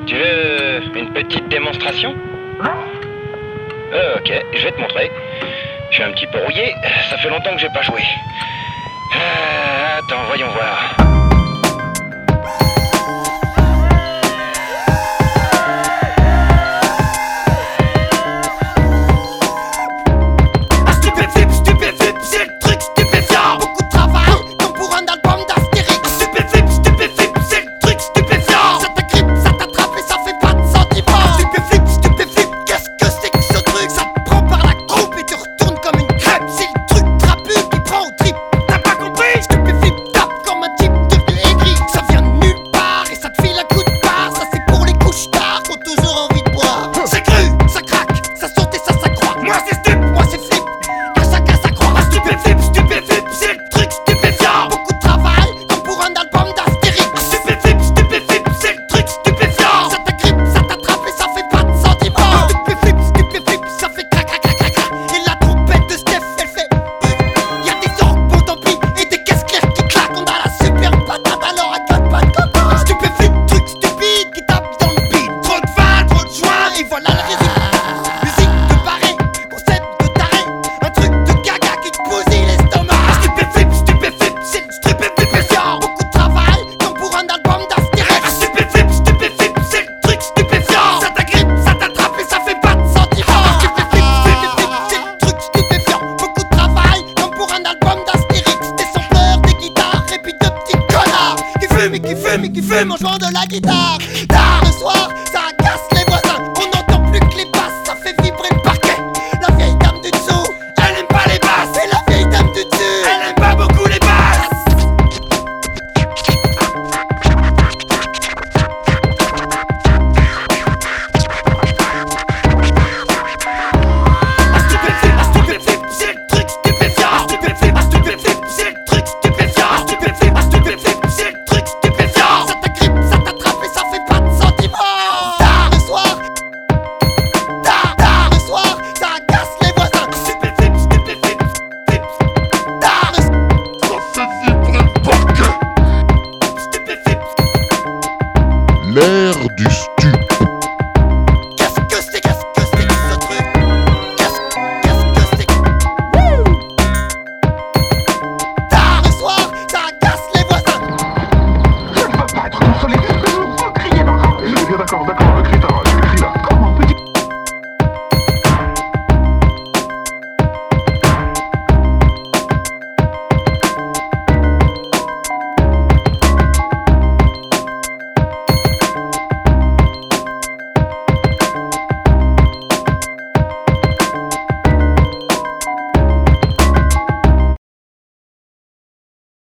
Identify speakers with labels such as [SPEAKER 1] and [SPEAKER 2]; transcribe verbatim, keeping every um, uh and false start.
[SPEAKER 1] Tu veux une petite démonstration? Euh, ok, je vais te montrer. Je suis un petit peu rouillé, ça fait longtemps que j'ai pas joué. Euh, attends, voyons voir.
[SPEAKER 2] Qui fume et qui fume en jouant de la guitare. Tard le soir, ça agace les voisins. On n'entend plus que les basses, ça fait vibrer le parquet. La vieille dame du dessous, elle aime pas les basses. Et la vieille dame du dessus, elle aime pas beaucoup les basses. Un stupéflip, un stupéflip, c'est le truc stupéfiant. Un stupéflip, un stupéflip, c'est le truc stupéfiant. Un stupéflip, un stupéflip, c'est le truc stupéfiant. Ça t'agrippe, ça t'attrape et ça fait pas de sentiments. Tard le soir, tard, tard le soir, ça agace les voisins. Stupéflip, stupéflip, flip. Tard le soir, ça fait vibrer le parquet. Stupéflip.
[SPEAKER 3] L'ère du